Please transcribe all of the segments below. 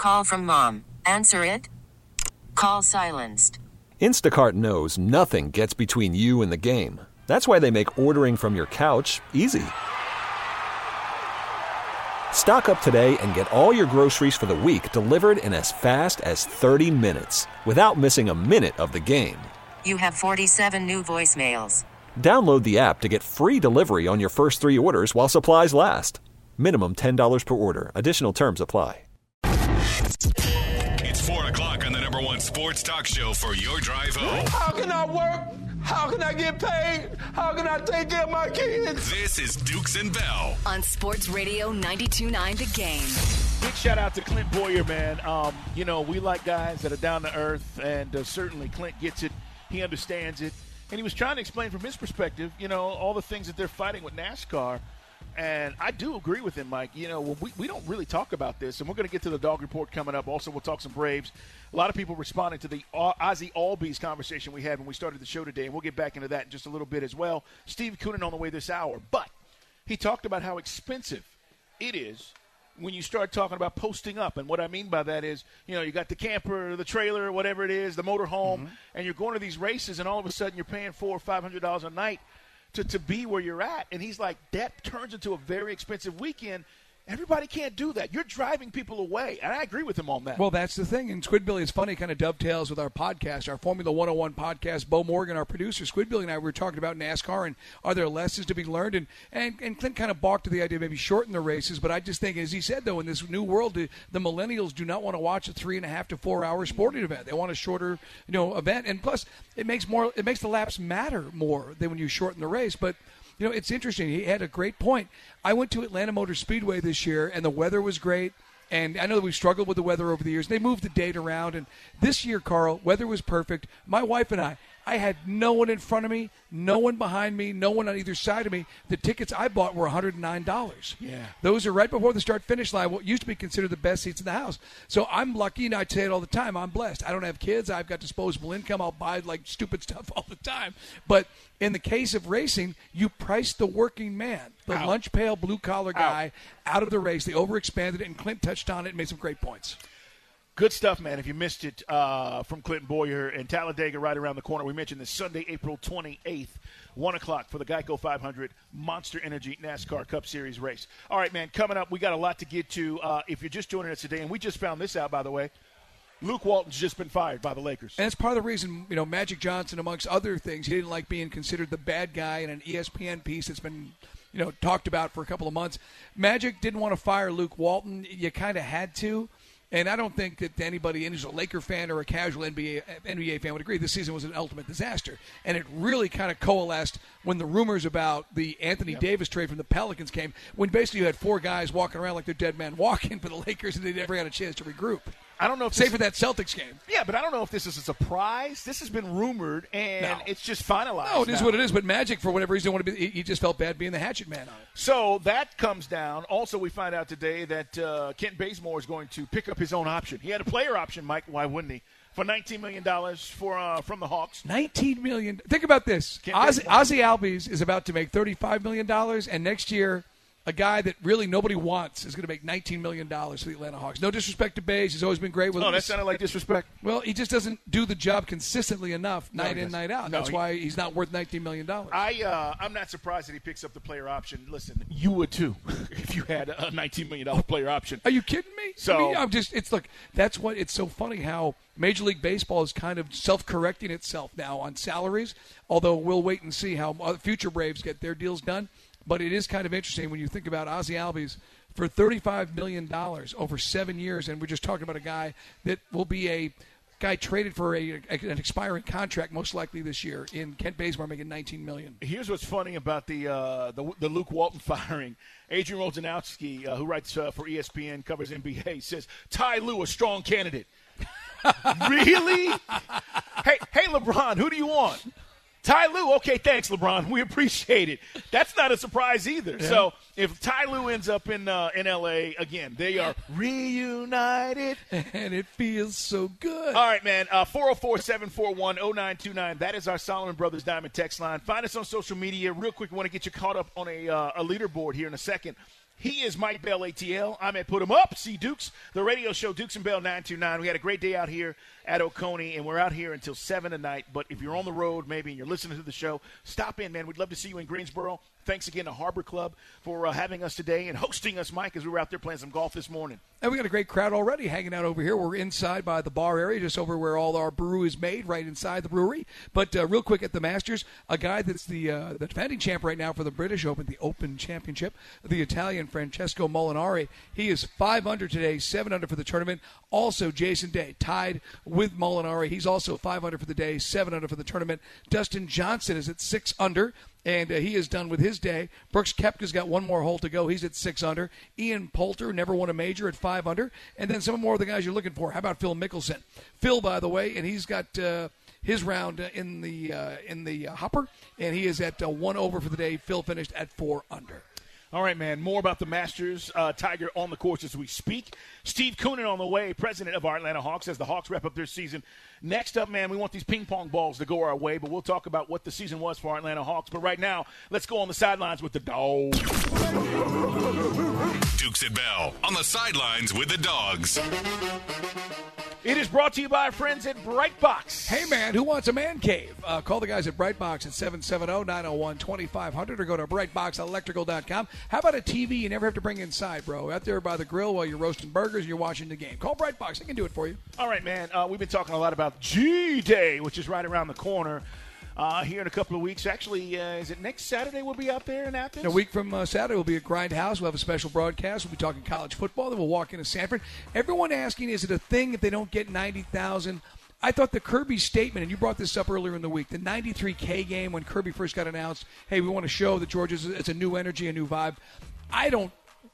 Call from mom. Answer it. Call silenced. Instacart knows nothing gets between you and the game. That's why they make ordering from your couch easy. Stock up today and get all your groceries for the week delivered in as fast as 30 minutes without missing a minute of the game. You have 47 new voicemails. Download the app to get free delivery on your first 3 orders while supplies last. Minimum $10 per order. Additional terms apply. It's 4 o'clock on the number one sports talk show for your drive home. How can I work? How can I get paid? How can I take care of my kids? This is Dukes and Bell on Sports Radio 92.9 The Game. Big shout out to Clint Boyer, man. We like guys that are down to earth, and certainly Clint gets it. He understands it. And he was trying to explain from his perspective, all the things that they're fighting with NASCAR. And I do agree with him, Mike. We don't really talk about this, and we're going to get to the dog report coming up. Also, we'll talk some Braves. A lot of people responding to the Ozzie Albies conversation we had when we started the show today, and we'll get back into that in just a little bit as well. Steve Koonin on the way this hour. But he talked about how expensive it is when you start talking about posting up. And what I mean by that is, you got the camper, the trailer, whatever it is, the motorhome, and you're going to these races, and all of a sudden you're paying $400 or $500 a night to be where you're at. And he's like, that turns into a very expensive weekend. Everybody can't do that. You're driving people away. And I agree with him on that. Well, that's the thing. And Squidbilly is funny, kind of dovetails with our podcast, our Formula 101 podcast. Bo Morgan, our producer, Squidbilly and I were talking about NASCAR and are there lessons to be learned? And Clint kind of balked to the idea of maybe shorten the races. But I just think, as he said, though, in this new world, the millennials do not want to watch a 3.5 to 4 hour sporting event. They want a shorter, event. And plus, it makes the laps matter more than when you shorten the race. But it's interesting. He had a great point. I went to Atlanta Motor Speedway this year, and the weather was great. And I know that we've struggled with the weather over the years. They moved the date around. And this year, Carl, weather was perfect. My wife and I had no one in front of me, no one behind me, no one on either side of me. The tickets I bought were $109. Yeah. Those are right before the start-finish line, what used to be considered the best seats in the house. So I'm lucky, and I say it all the time, I'm blessed. I don't have kids. I've got disposable income. I'll buy, stupid stuff all the time. But in the case of racing, you price the working man, the lunch pail, blue-collar guy, out of the race. They overexpanded it, and Clint touched on it and made some great points. Good stuff, man. If you missed it from Clinton Boyer and Talladega right around the corner, we mentioned this Sunday, April 28th, 1 o'clock for the Geico 500 Monster Energy NASCAR Cup Series race. All right, man, coming up, we got a lot to get to. If you're just joining us today, and we just found this out, by the way, Luke Walton's just been fired by the Lakers. And it's part of the reason, Magic Johnson, amongst other things, he didn't like being considered the bad guy in an ESPN piece that's been talked about for a couple of months. Magic didn't want to fire Luke Walton. You kind of had to. And I don't think that anybody who's a Laker fan or a casual NBA fan would agree this season was an ultimate disaster. And it really kind of coalesced when the rumors about the Anthony Davis trade from the Pelicans came, when basically you had 4 guys walking around like they're dead men walking for the Lakers, and they never had a chance to regroup. I don't know if save for that Celtics game. Yeah, but I don't know if this is a surprise. This has been rumored, and it's just finalized. No, it is what it is. But Magic, for whatever reason, he just felt bad being the hatchet man on it. So that comes down. Also, we find out today that Kent Bazemore is going to pick up his own option. He had a player option, Mike. Why wouldn't he? For $19 million from the Hawks. $19 million. Think about this. Ozzie Albies is about to make $35 million, and next year a guy that really nobody wants is going to make $19 million for the Atlanta Hawks. No disrespect to Baze. He's always been great with us. Oh, that sounded like disrespect. Well, he just doesn't do the job consistently enough night in, night out. That's why he's not worth $19 million. I'm not surprised that he picks up the player option. Listen, you would too if you had a $19 million player option. Are you kidding me? So that's what it's so funny how Major League Baseball is kind of self-correcting itself now on salaries, although we'll wait and see how future Braves get their deals done. But it is kind of interesting when you think about Ozzie Albies for $35 million over 7 years, and we're just talking about a guy that will be a guy traded for an expiring contract most likely this year in Kent Bazemore making $19 million. Here's what's funny about the Luke Walton firing. Adrian Wojnarowski, who writes for ESPN, covers NBA, says, Ty Lue, a strong candidate. Really? Hey, LeBron, who do you want? Ty Lue, okay, thanks, LeBron. We appreciate it. That's not a surprise either. Yeah. So if Ty Lue ends up in L.A., again, they are reunited. And it feels so good. All right, man, 404-741-0929. That is our Solomon Brothers Diamond text line. Find us on social media. Real quick, we want to get you caught up on a leaderboard here in a second. He is Mike Bell, ATL. I'm at Put 'em Up. See Dukes, the radio show Dukes and Bell 929. We had a great day out here at Oconee, and we're out here until 7 tonight. But if you're on the road, maybe, and you're listening to the show, stop in, man. We'd love to see you in Greensboro. Thanks again to Harbor Club for having us today and hosting us, Mike, as we were out there playing some golf this morning. And we got a great crowd already hanging out over here. We're inside by the bar area, just over where all our brew is made, right inside the brewery. But real quick at the Masters, a guy that's the defending champ right now for the British Open, the Open Championship, the Italian Francesco Molinari. He is 5 under today, 7 under for the tournament. Also, Jason Day tied with Molinari. He's also 5 under for the day, 7 under for the tournament. Dustin Johnson is at 6 under. And he is done with his day. Brooks Koepka's got one more hole to go. He's at 6 under. Ian Poulter never won a major at 5 under. And then some more of the guys you're looking for. How about Phil Mickelson? Phil, by the way, and he's got his round in the hopper, and he is at 1 over for the day. Phil finished at 4 under. All right, man, more about the Masters. Tiger on the course as we speak. Steve Koonin on the way, president of our Atlanta Hawks, as the Hawks wrap up their season. Next up, man, we want these ping pong balls to go our way, but we'll talk about what the season was for our Atlanta Hawks. But right now, let's go on the sidelines with the Dogs. Dukes and Bell on the sidelines with the Dogs. It is brought to you by our friends at Brightbox. Hey, man, who wants a man cave? Call the guys at Brightbox at 770-901-2500 or go to brightboxelectrical.com. How about a TV you never have to bring inside, bro? Out there by the grill while you're roasting burgers and you're watching the game. Call Brightbox. They can do it for you. All right, man. We've been talking a lot about G-Day, which is right around the corner. Here in a couple of weeks. Actually, is it next Saturday we'll be out there in Athens? A week from Saturday, we'll be at Grindhouse. We'll have a special broadcast. We'll be talking college football. Then we'll walk into Sanford. Everyone asking, is it a thing if they don't get 90,000? I thought the Kirby statement, and you brought this up earlier in the week, the 93K game when Kirby first got announced, hey, we want to show that Georgia's it's a new energy, a new vibe. I don't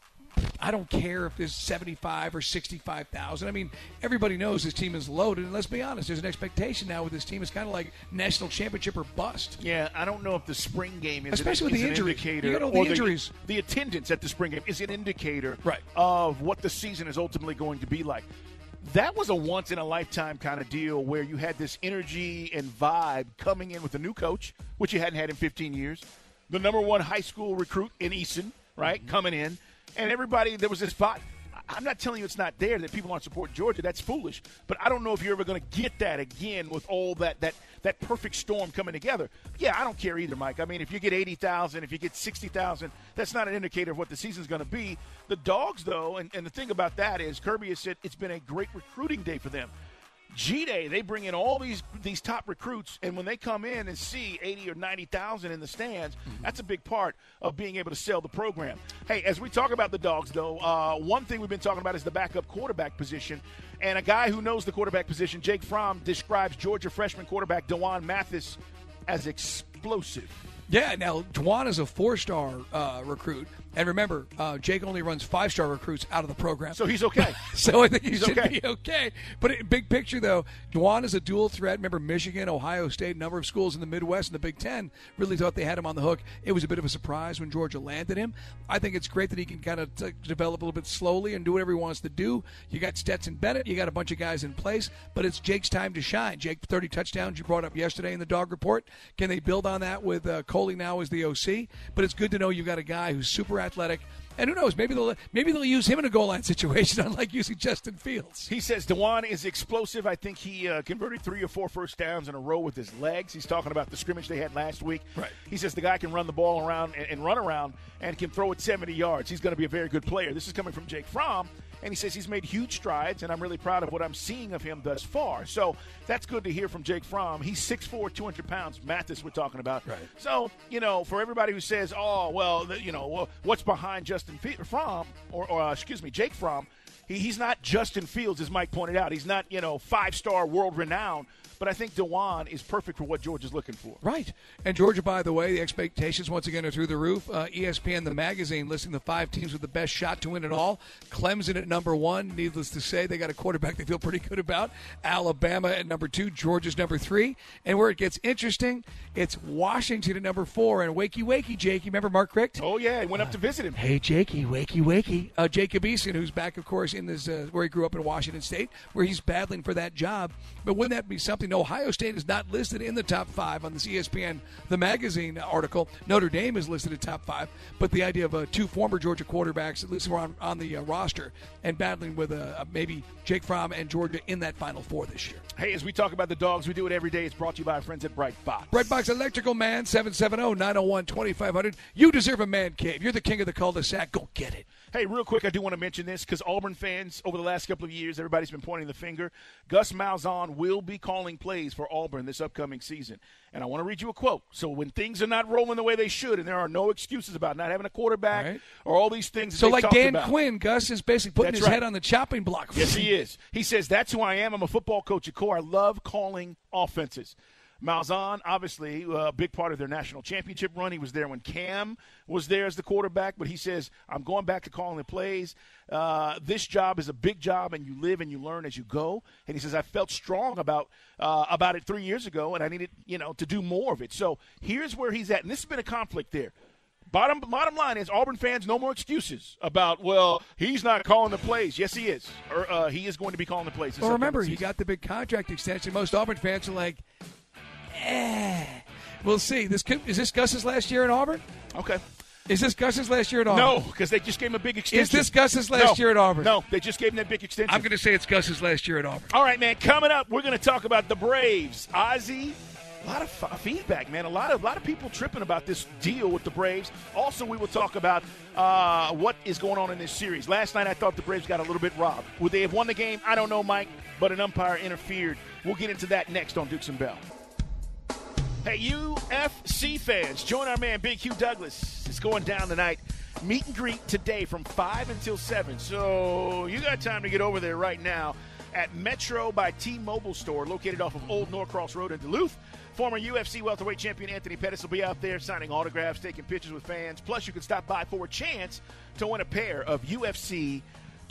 care if there's 75 or 65,000. I mean, everybody knows this team is loaded, and let's be honest, there's an expectation now with this team. It's kind of like national championship or bust. Yeah, I don't know if the spring game is especially with the injuries. Indicator, you got all the injuries. The attendance at the spring game is an indicator right. of what the season is ultimately going to be like. That was a once-in-a-lifetime kind of deal where you had this energy and vibe coming in with a new coach, which you hadn't had in 15 years, the number one high school recruit in Easton, right, coming in. And everybody, there was this vibe. I'm not telling you it's not there, that people aren't supporting Georgia. That's foolish. But I don't know if you're ever going to get that again with all that perfect storm coming together. Yeah, I don't care either, Mike. I mean, if you get 80,000, if you get 60,000, that's not an indicator of what the season's going to be. The Dogs, though, and the thing about that is Kirby has said it's been a great recruiting day for them. G-Day, they bring in all these top recruits, and when they come in and see 80 or 90,000 in the stands, that's a big part of being able to sell the program. Hey, as we talk about the Dogs, though, one thing we've been talking about is the backup quarterback position, and a guy who knows the quarterback position, Jake Fromm, describes Georgia freshman quarterback DeJuan Mathis as explosive. Yeah, now, DeJuan is a 4-star recruit. And remember, Jake only runs 5-star recruits out of the program. So he's okay. So I think he should be okay. But big picture, though, DeJuan is a dual threat. Remember, Michigan, Ohio State, a number of schools in the Midwest and the Big Ten really thought they had him on the hook. It was a bit of a surprise when Georgia landed him. I think it's great that he can kind of develop a little bit slowly and do whatever he wants to do. You got Stetson Bennett. You got a bunch of guys in place. But it's Jake's time to shine. Jake, 30 touchdowns you brought up yesterday in the Dog Report. Can they build on that with Coley now as the OC? But it's good to know you've got a guy who's super athletic. And who knows, maybe they'll use him in a goal line situation, unlike using Justin Fields. He says DeJuan is explosive. I think he converted 3 or 4 first downs in a row with his legs. He's talking about the scrimmage they had last week. Right. He says the guy can run the ball around and run around and can throw it 70 yards. He's going to be a very good player. This is coming from Jake Fromm. And he says he's made huge strides, and I'm really proud of what I'm seeing of him thus far. So that's good to hear from Jake Fromm. He's 6'4", 200 pounds. Mathis we're talking about. Right. So, for everybody who says, what's behind Fromm, Jake Fromm, he's not Justin Fields, as Mike pointed out. He's not, 5-star world renowned. But I think DeJuan is perfect for what Georgia's looking for. Right. And Georgia, by the way, the expectations once again are through the roof. ESPN, the magazine, listing the 5 teams with the best shot to win it all. Clemson at number 1. Needless to say, they got a quarterback they feel pretty good about. Alabama at number 2. Georgia's number 3. And where it gets interesting, it's Washington at number 4. And wakey, Jakey. Remember Mark Richt? Oh, yeah. He went up to visit him. Hey, Jakey, wakey. Jacob Eason, who's back, of course, in this where he grew up in Washington State, where he's battling for that job. But wouldn't that be something? Ohio State is not listed in the top 5 on this ESPN, the magazine article. Notre Dame is listed at top 5. But the idea of 2 former Georgia quarterbacks, at least were on the roster, and battling with maybe Jake Fromm and Georgia in that Final Four this year. Hey, as we talk about the Dogs, we do it every day. It's brought to you by our friends at Bright Box. Bright Box Electrical Man, 770-901-2500. You deserve a man cave. You're the king of the cul-de-sac. Go get it. Hey, real quick, I do want to mention this because Auburn fans, over the last couple of years, everybody's been pointing the finger. Gus Malzahn will be calling plays for Auburn this upcoming season. And I want to read you a quote. So when things are not rolling the way they should, and there are no excuses about not having a quarterback or all these things so that like Dan Quinn, Gus is basically putting his head on the chopping block. Yes, he is. He says, that's who I am. I'm a football coach at core. I love calling offenses. Malzahn, obviously, a big part of their national championship run. He was there when Cam was there as the quarterback, but he says, I'm going back to calling the plays. This job is a big job, and you live and you learn as you go. And he says, I felt strong about it 3 years ago, and I needed, to do more of it. So here's where he's at, and this has been a conflict there. Bottom line is Auburn fans, no more excuses about, well, he's not calling the plays. Yes, he is. Or he is going to be calling the plays. Well, remember, he got the big contract extension. Most Auburn fans are like, we'll see. Is this Gus's last year in Auburn? Okay. Is this Gus's last year at Auburn? No, because they just gave him a big extension. Is this Gus's last year at Auburn? No, they just gave him that big extension. I'm going to say it's Gus's last year at Auburn. All right, man. Coming up, we're going to talk about the Braves. Ozzie, a lot of feedback, man. A lot of people tripping about this deal with the Braves. Also, we will talk about what is going on in this series. Last night, I thought the Braves got a little bit robbed. Would they have won the game? I don't know, Mike, but an umpire interfered. We'll get into that next on Dukes and Bell. Hey, UFC fans, join our man Big Hugh Douglas. It's going down tonight. Meet and greet today from 5 until 7. So you got time to get over there right now at Metro by T-Mobile store, located off of Old Norcross Road in Duluth. Former UFC welterweight champion Anthony Pettis will be out there signing autographs, taking pictures with fans. Plus, you can stop by for a chance to win a pair of UFC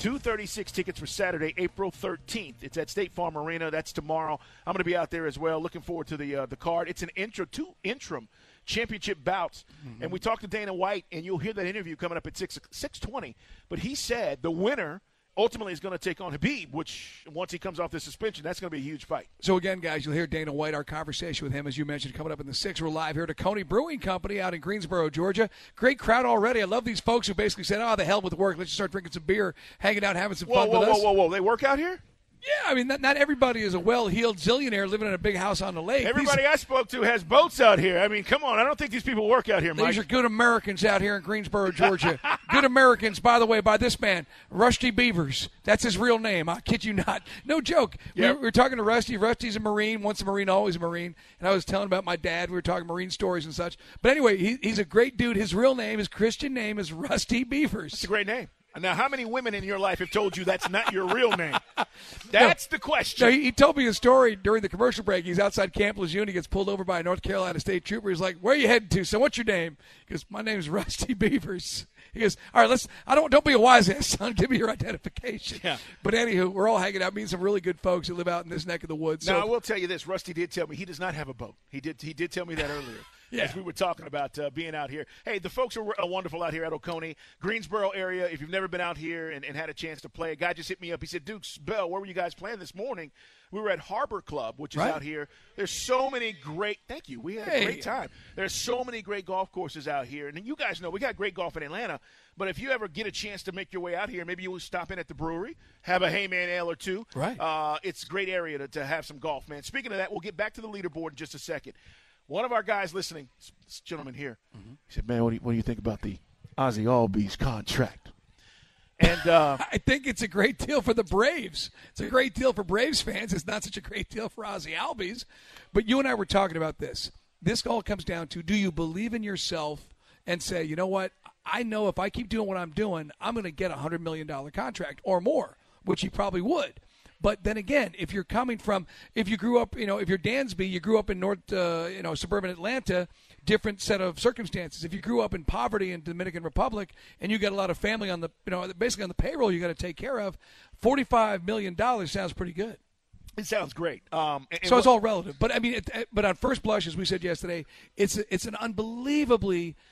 236 tickets for Saturday, April 13th. It's at State Farm Arena. That's tomorrow. I'm going to be out there as well. Looking forward to the card. It's an interim championship bouts. Mm-hmm. And we talked to Dana White, and you'll hear that interview coming up at 6:20. But he said the winner ultimately is going to take on Habib, which once he comes off the suspension, that's going to be a huge fight. So, again, guys, you'll hear Dana White, our conversation with him, as you mentioned, coming up in the 6. We're live here at Coney Brewing Company out in Greensboro, Georgia. Great crowd already. I love these folks who basically said, the hell with work. Let's just start drinking some beer, hanging out, having some fun with us. Whoa. They work out here? Yeah, I mean, not everybody is a well-heeled zillionaire living in a big house on the lake. Everybody I spoke to has boats out here. I mean, come on. I don't think these people work out here, Mike. These are good Americans out here in Greensboro, Georgia. Good Americans, by the way, by this man, Rusty Beavers. That's his real name. I kid you not. No joke. Yep. We were talking to Rusty. Rusty's a Marine. Once a Marine, always a Marine. And I was telling about my dad. We were talking Marine stories and such. But anyway, he's a great dude. His real name, his Christian name is Rusty Beavers. It's a great name. Now, how many women in your life have told you that's not your real name? That's the question. No, he told me a story during the commercial break. He's outside Camp Lejeune. He gets pulled over by a North Carolina state trooper. He's like, where are you heading to? So what's your name? He goes, my name's Rusty Beavers. He goes, all right, don't be a wise ass, son. Give me your identification. Yeah. But anywho, we're all hanging out, meeting some really good folks who live out in this neck of the woods. Now, I will tell you this. Rusty did tell me he does not have a boat. He did tell me that earlier. Yeah. As we were talking about being out here. Hey, the folks are wonderful out here at Oconee, Greensboro area. If you've never been out here and had a chance to play, a guy just hit me up. He said, Dukes, Bell, where were you guys playing this morning? We were at Harbor Club, which is out here. There's so many great – thank you. We had a great time. There's so many great golf courses out here. And you guys know we got great golf in Atlanta. But if you ever get a chance to make your way out here, maybe you'll stop in at the brewery, have a Heyman Ale or two. Right. It's a great area to have some golf, man. Speaking of that, we'll get back to the leaderboard in just a second. One of our guys listening, this gentleman here, he said, man, what do you think about the Ozzie Albies contract? And I think it's a great deal for the Braves. It's a great deal for Braves fans. It's not such a great deal for Ozzie Albies. But you and I were talking about this. This all comes down to, do you believe in yourself and say, you know what, I know if I keep doing what I'm doing, I'm going to get a $100 million contract or more, which he probably would. But then again, if you're coming from, if you grew up, if you're Dansby, you grew up in suburban Atlanta, different set of circumstances. If you grew up in poverty in Dominican Republic and you got a lot of family on the, basically on the payroll you got to take care of, $45 million sounds pretty good. It sounds great. So it's all relative. But I mean, but on first blush, as we said yesterday, it's an unbelievably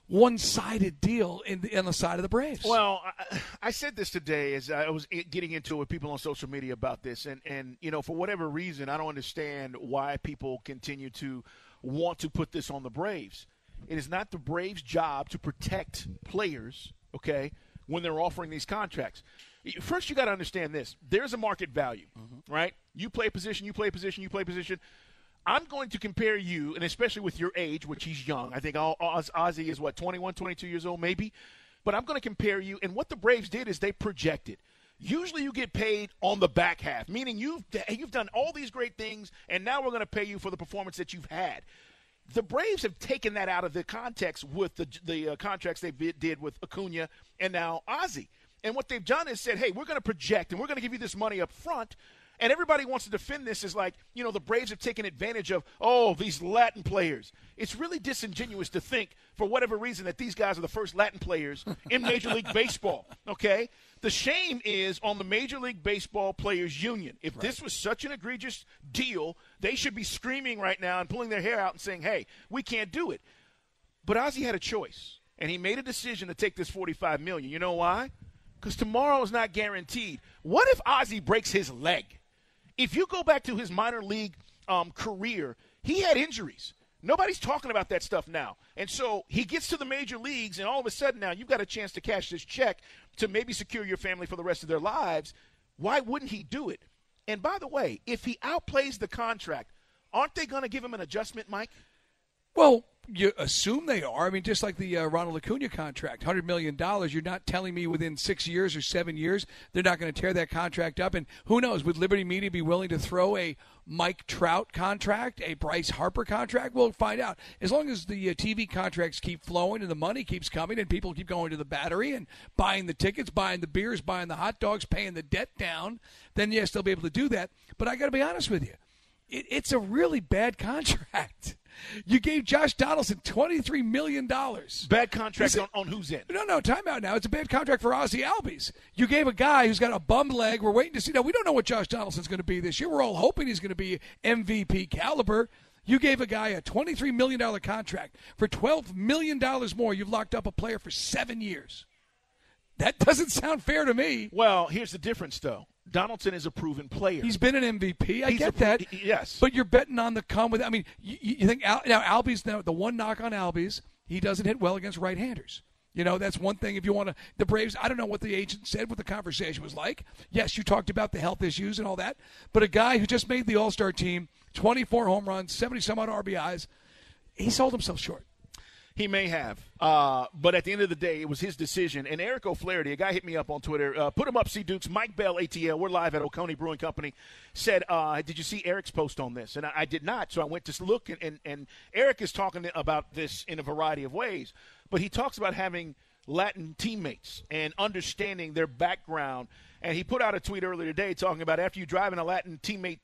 one-sided deal on the side of the Braves. Well, I said this today as I was getting into it with people on social media about this, and for whatever reason, I don't understand why people continue to want to put this on the Braves. It is not the Braves' job to protect players, okay, when they're offering these contracts. First, you got to understand this. There's a market value, right? You play a position, you play a position, you play a position. I'm going to compare you, and especially with your age, which he's young. I think Ozzie is, 21, 22 years old maybe. But I'm going to compare you, and what the Braves did is they projected. Usually you get paid on the back half, meaning you've done all these great things, and now we're going to pay you for the performance that you've had. The Braves have taken that out of the context with the contracts they did with Acuna and now Ozzie. And what they've done is said, hey, we're going to project, and we're going to give you this money up front. And everybody wants to defend this as like, the Braves have taken advantage of, these Latin players. It's really disingenuous to think, for whatever reason, that these guys are the first Latin players in Major League Baseball, okay? The shame is on the Major League Baseball Players Union. If this was such an egregious deal, they should be screaming right now and pulling their hair out and saying, hey, we can't do it. But Ozzie had a choice, and he made a decision to take this $45 million. You know why? Because tomorrow is not guaranteed. What if Ozzie breaks his leg? If you go back to his minor league career, he had injuries. Nobody's talking about that stuff now. And so he gets to the major leagues, and all of a sudden now you've got a chance to cash this check to maybe secure your family for the rest of their lives. Why wouldn't he do it? And by the way, if he outplays the contract, aren't they going to give him an adjustment, Mike? Well, you assume they are. I mean, just like the Ronald Acuna contract, $100 million. You're not telling me within 6 years or 7 years they're not going to tear that contract up. And who knows, would Liberty Media be willing to throw a Mike Trout contract, a Bryce Harper contract? We'll find out. As long as the TV contracts keep flowing and the money keeps coming and people keep going to the Battery and buying the tickets, buying the beers, buying the hot dogs, paying the debt down, then yes, they'll be able to do that. But I got to be honest with you. It's a really bad contract. You gave Josh Donaldson $23 million. Bad contract on whose end? No, time out now. It's a bad contract for Ozzie Albies. You gave a guy who's got a bum leg. We're waiting to see. Now, we don't know what Josh Donaldson's going to be this year. We're all hoping he's going to be MVP caliber. You gave a guy a $23 million contract. For $12 million more, you've locked up a player for 7 years. That doesn't sound fair to me. Well, here's the difference, though. Donaldson is a proven player. He's been an MVP. I get that. Yes. But you're betting on the come with. I mean, you think now Albies. Now the one knock on Albies, he doesn't hit well against right-handers. That's one thing. If you want to, the Braves. I don't know what the agent said, what the conversation was like. Yes, you talked about the health issues and all that. But a guy who just made the All-Star team, 24 home runs, 70 some odd RBIs, he sold himself short. He may have. But at the end of the day, it was his decision. And Eric O'Flaherty, a guy hit me up on Twitter, put him up, C. Dukes, Mike Bell, ATL. We're live at Oconee Brewing Company. Said, did you see Eric's post on this? And I did not. So I went to look. And Eric is talking about this in a variety of ways. But he talks about having Latin teammates and understanding their background. And he put out a tweet earlier today talking about after you drive a Latin teammate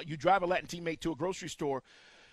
to a grocery store,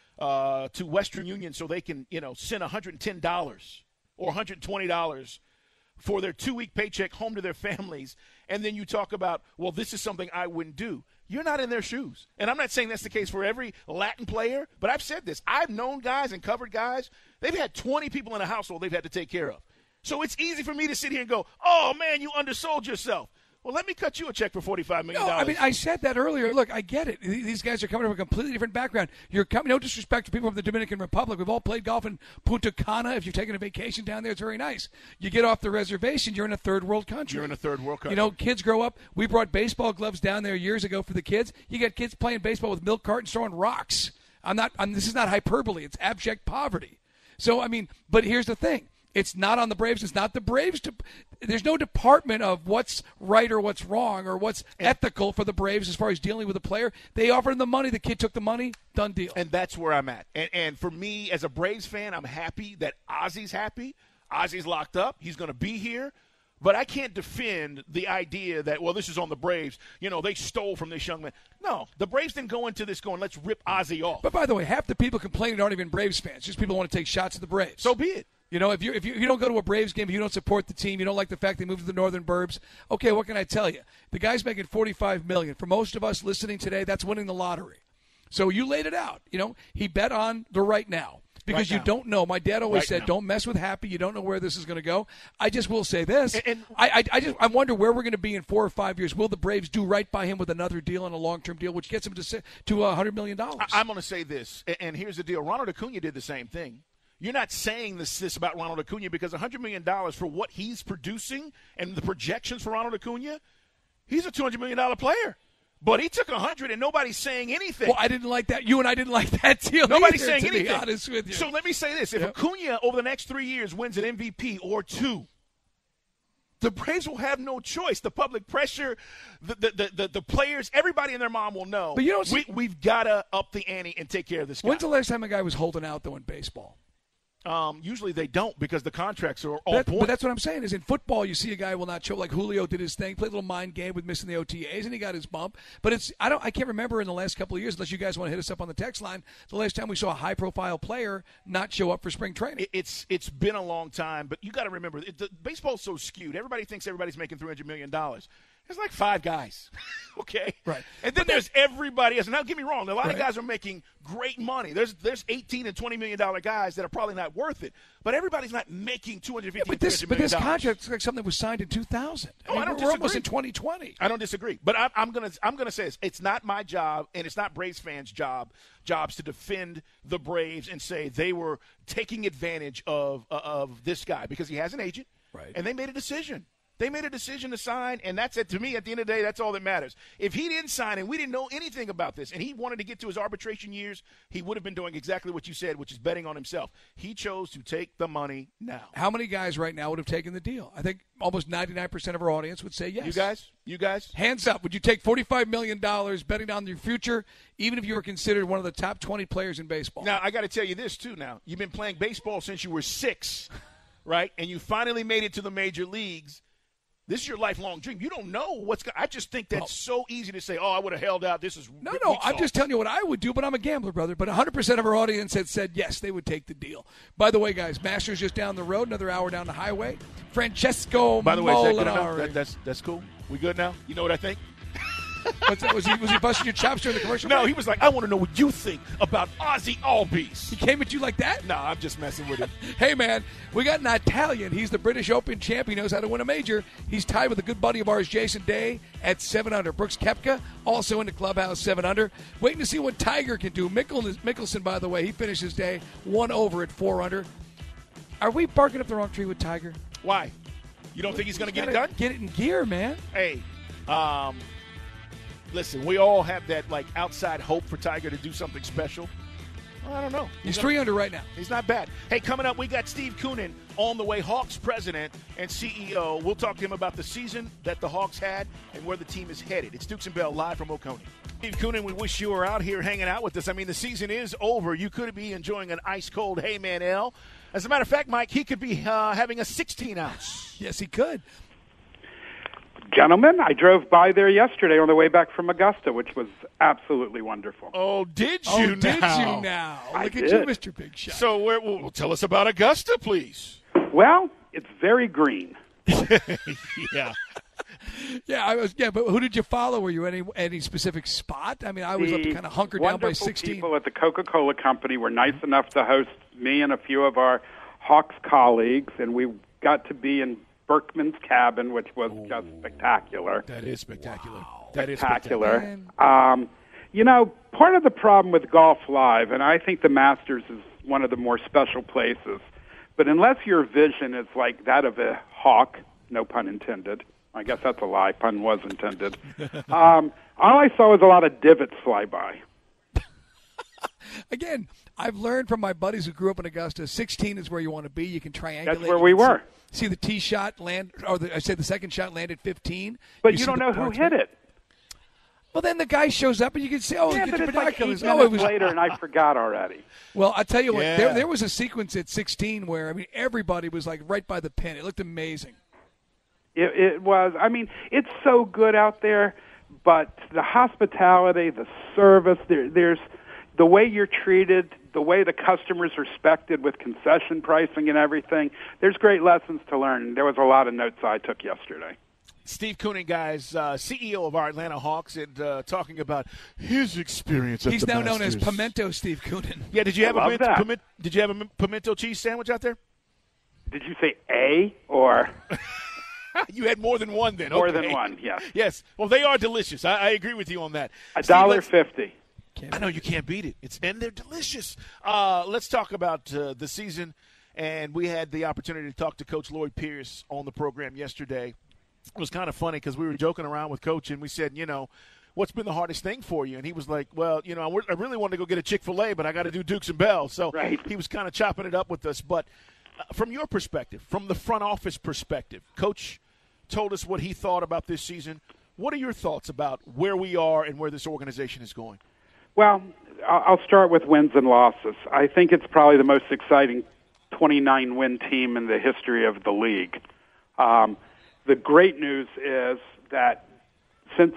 to Western Union so they can, send $110 or $120 for their 2-week paycheck home to their families. And then you talk about, well, this is something I wouldn't do. You're not in their shoes. And I'm not saying that's the case for every Latin player, but I've said this. I've known guys and covered guys. They've had 20 people in a household they've had to take care of. So it's easy for me to sit here and go, oh, man, you undersold yourself. Well, let me cut you a check for $45 million. No, I mean, I said that earlier. Look, I get it. These guys are coming from a completely different background. You're coming, no disrespect to people from the Dominican Republic. We've all played golf in Punta Cana. If you've taken a vacation down there, it's very nice. You get off the reservation, you're in a third world country. You're in a third world country. Kids grow up. We brought baseball gloves down there years ago for the kids. You got kids playing baseball with milk cartons throwing rocks. This is not hyperbole. It's abject poverty. So, I mean, but here's the thing. It's not on the Braves. It's not the Braves. There's no department of what's right or what's wrong or what's ethical for the Braves as far as dealing with a player. They offered him the money. The kid took the money. Done deal. And that's where I'm at. And for me, as a Braves fan, I'm happy that Ozzie's happy. Ozzie's locked up. He's going to be here. But I can't defend the idea that, well, this is on the Braves. They stole from this young man. No, the Braves didn't go into this going, let's rip Ozzie off. But by the way, half the people complaining aren't even Braves fans. Just people want to take shots at the Braves. So be it. If you don't go to a Braves game, if you don't support the team, you don't like the fact they moved to the Northern Burbs, okay, what can I tell you? The guy's making $45 million. For most of us listening today, that's winning the lottery. So you laid it out. He bet on the right now. because you don't know. My dad always said, don't mess with Happy. You don't know where this is going to go. I just will say this. I wonder where we're going to be in 4 or 5 years. Will the Braves do right by him with another deal and a long-term deal, which gets him to $100 million? I'm going to say this, and here's the deal. Ronald Acuna did the same thing. You're not saying this about Ronald Acuna because $100 million for what he's producing and the projections for Ronald Acuna, he's a $200 million player. But he took 100 and nobody's saying anything. Well, I didn't like that. You and I didn't like that deal. Nobody's either, saying to anything. Be honest with you. So let me say this. If Acuna over the next 3 years wins an MVP or 2, the Braves will have no choice. The public pressure, the players, everybody and their mom will know. But you don't we've got to up the ante and take care of this guy. When's the last time a guy was holding out, though, in baseball? Usually they don't because the contracts are all point. But that's what I'm saying is in football you see a guy will not show, like Julio did his thing, played a little mind game with missing the OTAs, and he got his bump. But I can't remember in the last couple of years, unless you guys want to hit us up on the text line, the last time we saw a high-profile player not show up for spring training. It's been a long time, but you got to remember, baseball's so skewed. Everybody thinks everybody's making $300 million. There's like 5 guys, okay? Right. And then there's everybody else. And now, get me wrong, a lot of guys are making great money. There's $18 and $20 million guys that are probably not worth it. But everybody's not making $250 but this contract is like something that was signed in 2000. I don't disagree. We're almost in 2020. I don't disagree. But I'm gonna say this. It's not my job, and it's not Braves fans' jobs to defend the Braves and say they were taking advantage of this guy because he has an agent, right? And they made a decision. They made a decision to sign, and that's it. To me, at the end of the day, that's all that matters. If he didn't sign and we didn't know anything about this and he wanted to get to his arbitration years, he would have been doing exactly what you said, which is betting on himself. He chose to take the money now. How many guys right now would have taken the deal? I think almost 99% of our audience would say yes. You guys? Hands up. Would you take $45 million betting on your future, even if you were considered one of the top 20 players in baseball? Now, I got to tell you this, too, now. You've been playing baseball since you were 6, right? And you finally made it to the major leagues. This is your lifelong dream. You don't know what's going to – I just think that's so easy to say, I would have held out. This is – No, I'm just telling you what I would do, but I'm a gambler, brother. But 100% of our audience had said yes, they would take the deal. By the way, guys, Masters just down the road, another hour down the highway. Francesco Molinari. By the way, is that good enough? That's cool. We good now? You know what I think? What's that? Was he busting your chops during the commercial? No, break? he was like, I want to know what you think about Ozzy Albies. He came at you like that? No, I'm just messing with him. Hey, man, we got an Italian. He's the British Open champ. He knows how to win a major. He's tied with a good buddy of ours, Jason Day, at 7 under. Brooks Koepka, also in the clubhouse, 7 under. Waiting to see what Tiger can do. Mickelson, by the way, he finished his day 1 over at 4 under. Are we barking up the wrong tree with Tiger? Why? You don't think he's going to get it done? Get it in gear, man. Hey, listen, we all have that, like, outside hope for Tiger to do something special. Well, I don't know. He's 3 under right now. He's not bad. Hey, coming up, we got Steve Koonin on the way, Hawks president and CEO. We'll talk to him about the season that the Hawks had and where the team is headed. It's Dukes and Bell live from Oconee. Steve Koonin, we wish you were out here hanging out with us. I mean, the season is over. You could be enjoying an ice-cold Heyman Ale. As a matter of fact, Mike, he could be having a 16-ounce. Yes, he could. Gentlemen, I drove by there yesterday on the way back from Augusta, which was absolutely wonderful. Oh, did you now? Did you now? Look at you, Mr. Big Shot. So well, tell us about Augusta, please. Well, it's very green. Yeah. Yeah, but who did you follow? Were you any specific spot? I mean, I was up to kind of hunkered down by 16. People at the Coca-Cola Company were nice enough to host me and a few of our Hawks colleagues, and we got to be in Berkman's cabin, which was just spectacular. That is spectacular. Wow. That is spectacular. You know, part of the problem with Golf Live, and I think the Masters is one of the more special places, but unless your vision is like that of a hawk, no pun intended, I guess that's a lie, pun was intended, all I saw was a lot of divots fly by. Again, I've learned from my buddies who grew up in Augusta, 16 is where you want to be. You can triangulate. That's where we were. See the tee shot land, or the second shot landed 15. But you don't know who hit it. Well, then the guy shows up and you can say, yeah, you but get your it's like 8 binoculars. minutes later and I forgot already. Well, I tell you what, there was a sequence at 16 where, I mean, everybody was like right by the pin. It looked amazing. It was. I mean, it's so good out there, but the hospitality, the service, there's the way you're treated, the way the customer's respected with concession pricing and everything. There's great lessons to learn. There was a lot of notes I took yesterday. Steve Koonin, guys, CEO of our Atlanta Hawks, and talking about his experience at He's the now Masters. known as Pimento Steve Koonin. Yeah, did you have a pimento cheese sandwich out there? Did you say A or? You had more than one then. More okay. than one, yes. Yes. Well, they are delicious. I agree with you on that. $1.50. I know you can't beat it. And they're delicious. Let's talk about the season. And we had the opportunity to talk to Coach Lloyd Pierce on the program yesterday. It was kind of funny because we were joking around with Coach, and we said, what's been the hardest thing for you? And he was like, well, I really wanted to go get a Chick-fil-A, but I got to do Dukes and Bell. So He was kind of chopping it up with us. But from your perspective, from the front office perspective, Coach told us what he thought about this season. What are your thoughts about where we are and where this organization is going? Well, I'll start with wins and losses. I think it's probably the most exciting 29-win team in the history of the league. The great news is that since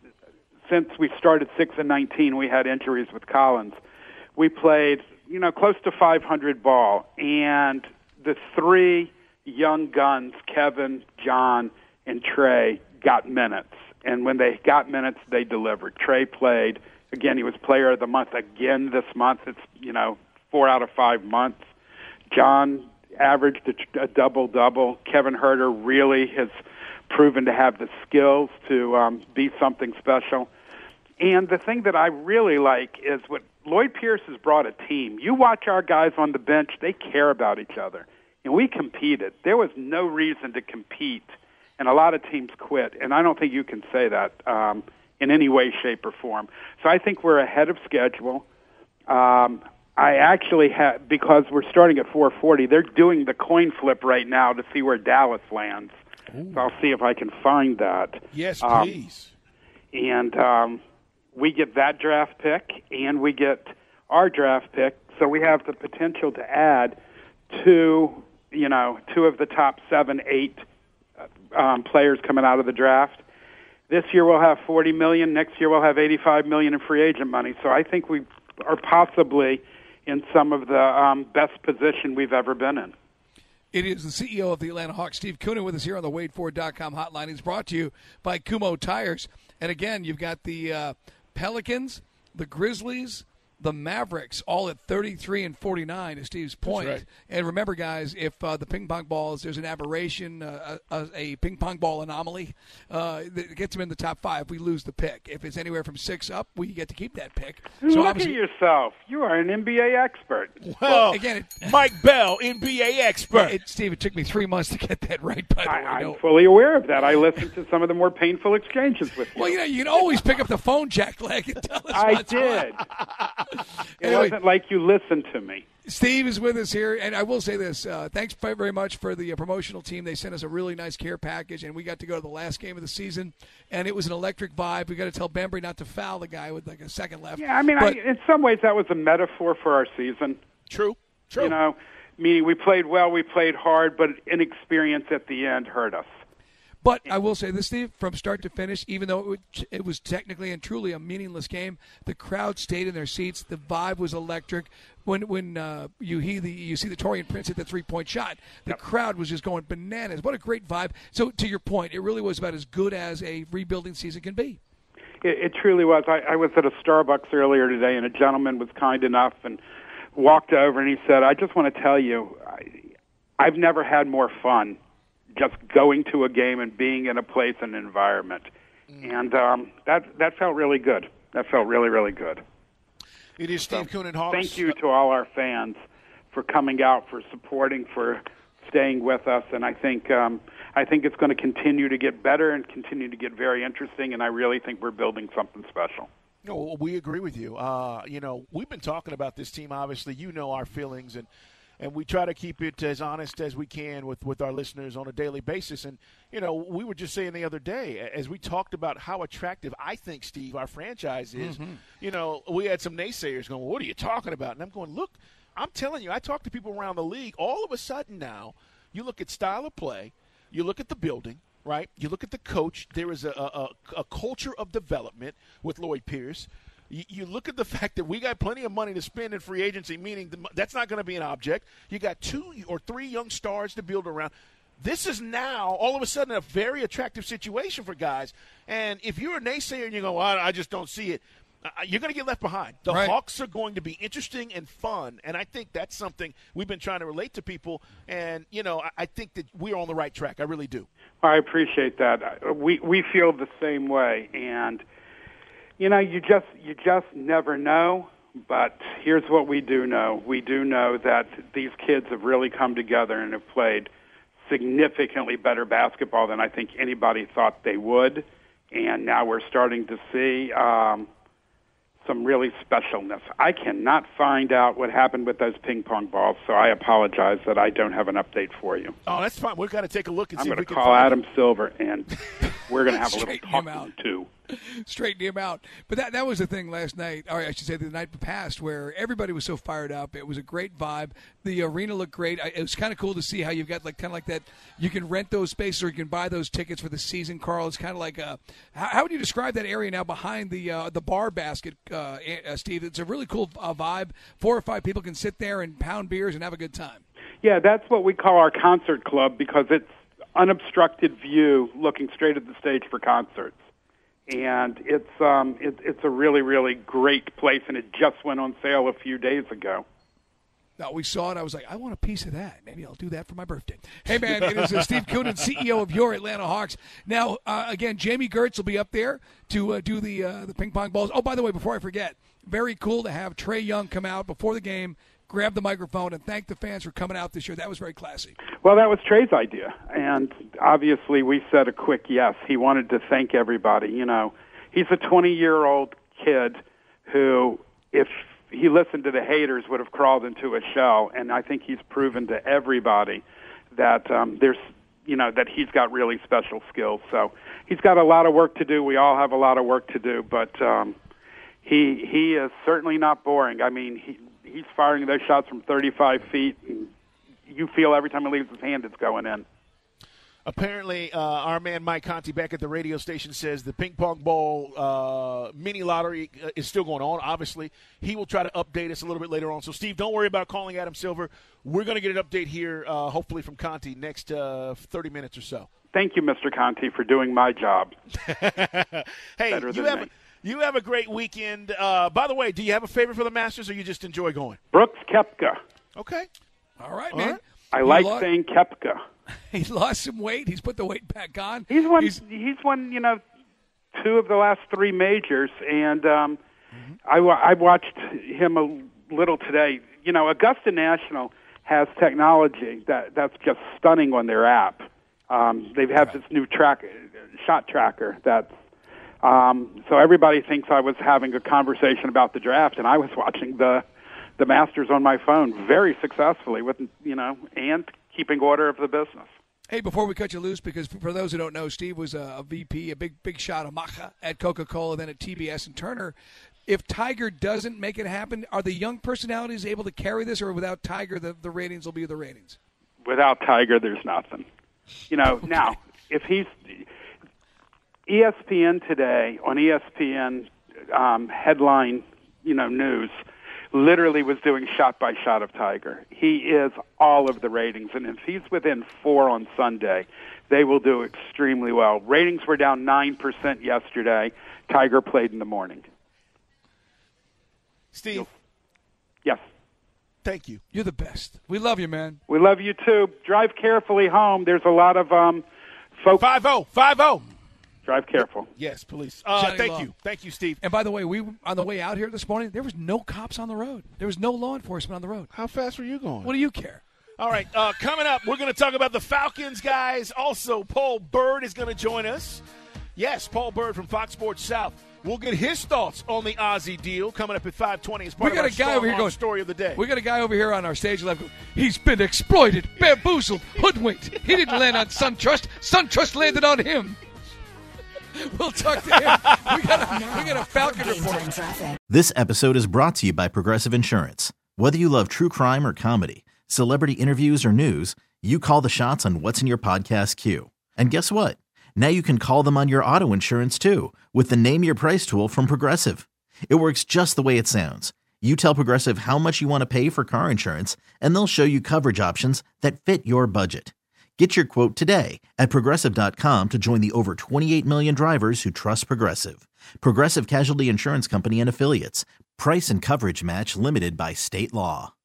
we started 6-19, we had injuries with Collins. We played, close to 500 ball, and the three young guns, Kevin, John, and Trey, got minutes. And when they got minutes, they delivered. Trey played. Again, he was player of the month again this month. It's, 4 out of 5 months. John averaged a double-double. Kevin Huerter really has proven to have the skills to be something special. And the thing that I really like is what Lloyd Pierce has brought a team. You watch our guys on the bench, they care about each other. And we competed. There was no reason to compete, and a lot of teams quit. And I don't think you can say that in any way, shape, or form. So I think we're ahead of schedule. I actually have, because we're starting at 440, they're doing the coin flip right now to see where Dallas lands. Ooh. So I'll see if I can find that. Yes, please. And we get that draft pick, and we get our draft pick. So we have the potential to add two of the top 7-8 players coming out of the draft. This year we'll have $40 million. Next year we'll have $85 million in free agent money. So I think we are possibly in some of the best position we've ever been in. It is the CEO of the Atlanta Hawks, Steve Koonin, with us here on the WadeFord.com hotline. It's brought to you by Kumho Tires. And again, you've got the Pelicans, the Grizzlies, the Mavericks, all at 33 and 49, to Steve's point. That's right. And remember, guys, if the ping pong balls, there's an aberration, a ping pong ball anomaly that gets them in the top 5, we lose the pick. If it's anywhere from 6 up, we get to keep that pick. So look at yourself. You are an NBA expert. Well, again, Mike Bell, NBA expert. Steve, it took me 3 months to get that right, by the way. I'm fully aware of that. I listened to some of the more painful exchanges with you. Well, you can always pick up the phone, Jack Leg, and tell us I did. It wasn't like you listened to me. Steve is with us here, and I will say this. Thanks very much for the promotional team. They sent us a really nice care package, and we got to go to the last game of the season, and it was an electric vibe. We got to tell Bembry not to foul the guy with like a second left. Yeah, I mean, in some ways that was a metaphor for our season. True. Meaning we played well, we played hard, but inexperience at the end hurt us. But I will say this, Steve, from start to finish, even though it was technically and truly a meaningless game, the crowd stayed in their seats. The vibe was electric. When you see the Taurean Prince hit the 3-point shot, the crowd was just going bananas. What a great vibe. So to your point, it really was about as good as a rebuilding season can be. It truly was. I was at a Starbucks earlier today, and a gentleman was kind enough and walked over, and he said, I just want to tell you, I've never had more fun just going to a game and being in a place and environment. And that felt really good. That felt really, really good. It is Steve Koonin, Hawks. Thank you to all our fans for coming out, for supporting, for staying with us. And I think it's going to continue to get better and continue to get very interesting, and I really think we're building something special. No, we agree with you. We've been talking about this team, obviously. You know our feelings, and we try to keep it as honest as we can with our listeners on a daily basis. And, we were just saying the other day, as we talked about how attractive I think, Steve, our franchise is, we had some naysayers going, what are you talking about? And I'm going, look, I'm telling you, I talk to people around the league. All of a sudden now, you look at style of play, you look at the building, right? You look at the coach. There is a culture of development with Lloyd Pierce. You look at the fact that we got plenty of money to spend in free agency, meaning that's not going to be an object. You got 2 or 3 young stars to build around. this is now all of a sudden a very attractive situation for guys. And if you're a naysayer and you go, well, I just don't see it, you're going to get left behind. The Hawks are going to be interesting and fun, and I think that's something we've been trying to relate to people. And, I think that we're on the right track. I really do. I appreciate that. We feel the same way. And, you just never know. But here's what we do know. We do know that these kids have really come together and have played significantly better basketball than I think anybody thought they would. And now we're starting to see some really specialness. I cannot find out what happened with those ping pong balls, so I apologize that I don't have an update for you. Oh, that's fine. We've got to take a look and see if we can call Adam Silver, and we're going to have a little talk too. Straighten him out. But that was the thing last night, or I should say the night past, where everybody was so fired up. It was a great vibe. The arena looked great. It was kind of cool to see how you've got kind of like that. You can rent those spaces or you can buy those tickets for the season, Carl. It's kind of like how would you describe that area now behind the bar basket, Steve? It's a really cool vibe. 4 or 5 people can sit there and pound beers and have a good time. Yeah, that's what we call our concert club because it's unobstructed view looking straight at the stage for concerts. And it's a really, really great place, and it just went on sale a few days ago. No, we saw it. I was like, I want a piece of that. Maybe I'll do that for my birthday. Hey, man, it is Steve Koonin, CEO of your Atlanta Hawks. Now, again, Jamie Gertz will be up there to do the ping pong balls. Oh, by the way, before I forget, very cool to have Trae Young come out before the game, grab the microphone, and thank the fans for coming out this year. That was very classy. Well, that was Trae's idea, and obviously we said a quick yes. He wanted to thank everybody. He's a 20-year-old kid who, if he listened to the haters, would have crawled into a shell, and I think he's proven to everybody that that he's got really special skills. So he's got a lot of work to do. We all have a lot of work to do, but he is certainly not boring. I mean, he's firing those shots from 35 feet, and you feel every time he leaves his hand it's going in. Apparently, our man Mike Conti back at the radio station says the ping pong ball mini lottery is still going on. Obviously, he will try to update us a little bit later on. So, Steve, don't worry about calling Adam Silver. We're going to get an update here, hopefully from Conti, next 30 minutes or so. Thank you, Mr. Conti, for doing my job. Hey, you have a great weekend. By the way, do you have a favorite for the Masters, or you just enjoy going? Brooks Koepka. Okay. All right, man. I like saying Koepka. He lost some weight. He's put the weight back on. He's won 2 of the last 3 majors, and I watched him a little today. Augusta National has technology that's just stunning on their app. They've had this new shot tracker that's so everybody thinks I was having a conversation about the draft, and I was watching the Masters on my phone very successfully with and keeping order of the business. Hey, before we cut you loose, because for those who don't know, Steve was a VP, a big shot of Macha at Coca-Cola, then at TBS and Turner. If Tiger doesn't make it happen, are the young personalities able to carry this, or without Tiger, the ratings will be the ratings? Without Tiger, there's nothing. Okay. Now, if he's ESPN today, on ESPN headline, news, literally was doing shot by shot of Tiger. He is all of the ratings, and if he's within 4 on Sunday, they will do extremely well. Ratings were down 9% yesterday. Tiger played in the morning. Steve. Yes. Thank you. You're the best. We love you, man. We love you, too. Drive carefully home. There's a lot of folks. 5-0. Drive careful. Yes, police. Thank you, Steve. And by the way, we on the way out here this morning, there was no cops on the road. There was no law enforcement on the road. How fast were you going? What do you care? All right, coming up, we're going to talk about the Falcons, guys. Also, Paul Bird is going to join us. Yes, Paul Bird from Fox Sports South. We'll get his thoughts on the Ozzie deal coming up at 5:20 as part of our story of the day. We got a guy over here on our stage left. He's been exploited, bamboozled, hoodwinked. He didn't land on SunTrust. SunTrust landed on him. We'll talk to him. We got a Falcon report. This episode is brought to you by Progressive Insurance. Whether you love true crime or comedy, celebrity interviews or news, you call the shots on what's in your podcast queue. And guess what? Now you can call them on your auto insurance too with the Name Your Price tool from Progressive. It works just the way it sounds. You tell Progressive how much you want to pay for car insurance, and they'll show you coverage options that fit your budget. Get your quote today at Progressive.com to join the over 28 million drivers who trust Progressive. Progressive Casualty Insurance Company and Affiliates. Price and coverage match limited by state law.